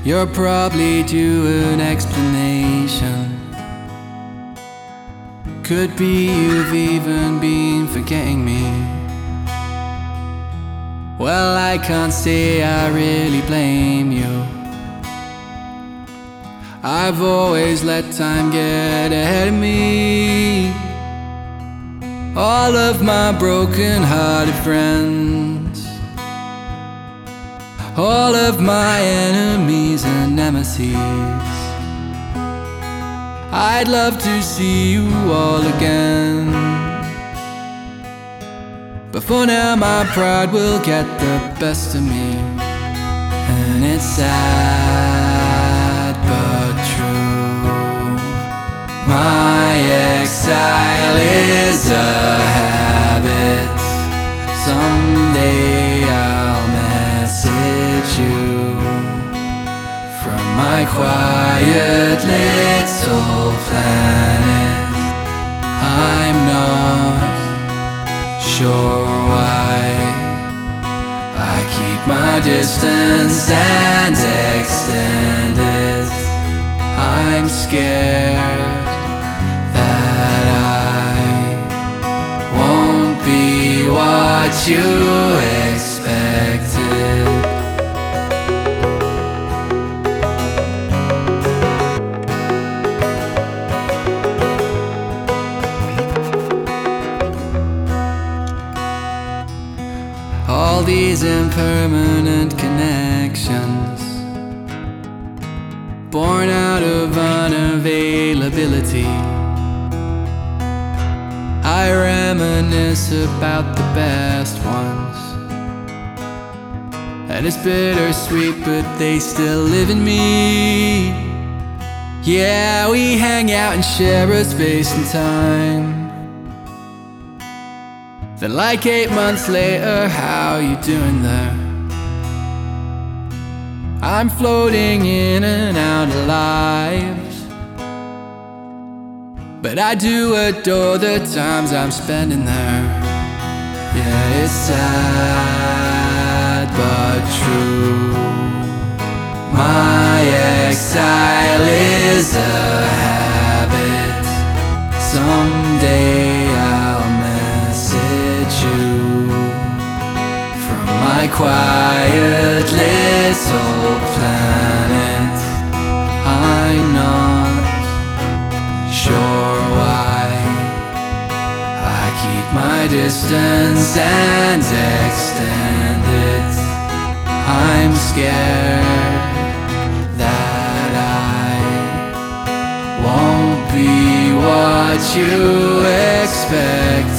You're probably due an explanation. Could be you've even been forgetting me. Well, I can't say I really blame you. I've always let time get ahead of me. All of my broken-hearted friends, all of my enemies and nemesis, I'd love to see you all again. But for now my pride will get the best of me. And it's sad but true, my exile is a habit. Someday I'll message you from my quiet little planet. I'm not sure why I keep my distance and extend it. I'm scared that I won't be what you expected. All these impermanent connections, born out of unavailability. I reminisce about the best ones, and it's bittersweet, but they still live in me. Yeah, we hang out and share a space and time. Then like 8 months later, how you doing there? I'm floating in and out of lives, but I do adore the times I'm spending there. Yeah, it's sad but true, my exile is a habit. Someday I'll message you from my quiet little planet. I'm not sure why I keep my distance and extend it. I'm scared that I won't be what you expect.